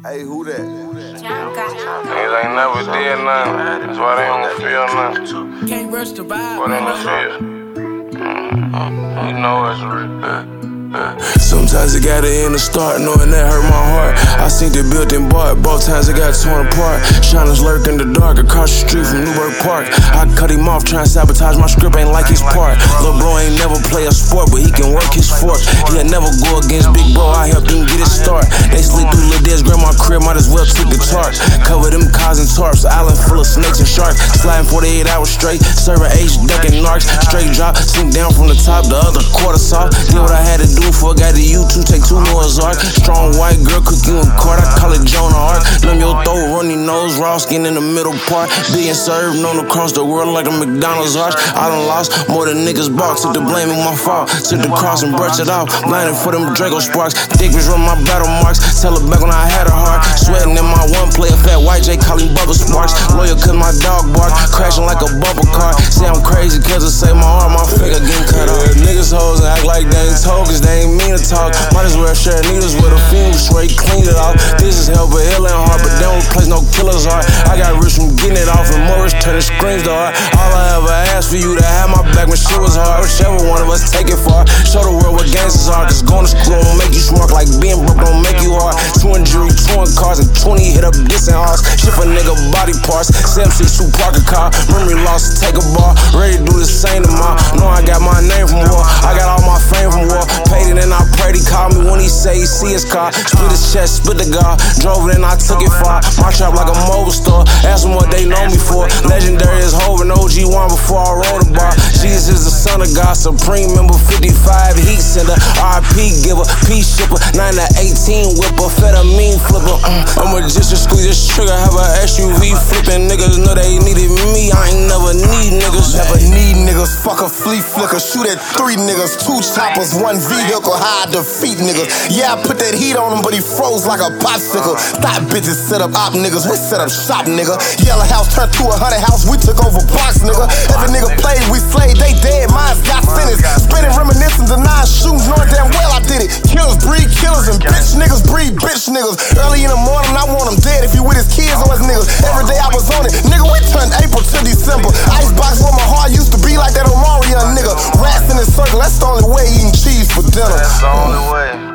Hey, who that? Niggas ain't never did nothing. That's why they don't feel nothing. Can't rush the vibe. What they don't feel? You know it's real. Sometimes it gotta end the start, knowing that hurt my heart. I seen the building bought, both times it got torn apart. Shiners lurk in the dark across the street from Newburgh Park. I cut him off, trying to sabotage my script, ain't like his part. Lil' bro ain't never play a sport, but he can work his fork. He'll never go against big bro, I helped him get his start. They slid through Lil' Dez, grandma crib, might as well took the charge. Cover them cars and tarps, island full of snakes and sharks. Sliding 48 hours straight, serving H, ducking narcs. Straight drop, sink down from the top, the other quarter soft. Did what I had to do before I got to YouTube, take 2 more Ozark. Strong white girl, cook you in court, I call it Joan of Arc. Numb your throat, runny nose, raw skin in the middle part. Being served, known across the world like a McDonald's arch. I done lost more than niggas bought, took the blame in my fault. Took the cross and brushed it off, blinded for them Draco sparks. Dick was run my battle marks, tell her back when I had her heart. Sweating in my one player, fat white J, calling Bubba Sparks. Lawyer cause my dog bark, crashing like a bumper car. Say I'm crazy cause it save my arm, my finger getting cut off. Niggas hoes and act like they ain't told cause they ain't mean to talk. Might as well share needles with a fume straight, clean it off. This is hell but ill and hard, but they don't replace no killer's heart. I got rich from getting it off and Morris turning screams to art. All I ever asked for you to have my back when shit was hard. Whichever one of us take it far, show the world what gangsters are. Cause going to school don't make you smart, like being broke don't make you hard. 2 injury, 2 cars, and 20 hit up dissing hearts. Shit for nigga body parts, 762 park a car. Memory lost, take a bar, ready to do the same tomorrow. Know I got my name from war, I got all my fame from war. Paid it and I prayed he called me when he say he see his car. Split his chest, split the guard, drove it and I took it far. My trap like a mobile store, ask them what they know me for. Legendary as Hov and OG1 before I rode a bar. Jesus is the son of God, supreme member 55 heat sender, RP giver, peace shipper, 9 to 18 whipper, amphetamine flipper. I'ma just squeeze this trigger, have a SUV flipping. Niggas know they needed me, I ain't never need niggas. Never need niggas, fuck a flea flicker. Shoot at 3 niggas, 2 choppers, 1 vehicle, how I defeat niggas. Yeah, I put that heat on him, but he froze like a popsicle. Thought bitches set up op niggas, we set up shop nigga. Yellow house turned to a 100 house, we took over box nigga. Every nigga played, we slayed, they dead, mines got sentenced. Spinning reminiscing to 9 shootings, knowing damn well I did it. Killers breed killers and bitch niggas breed bitch niggas. Early in the morning, I want him dead if he with his kids or his niggas. Every day I was on it, nigga, we turned April to December. Icebox where my heart used to be like that Omarion nigga. Rats in a circle, that's the only way eating cheese for dinner. That's the only way.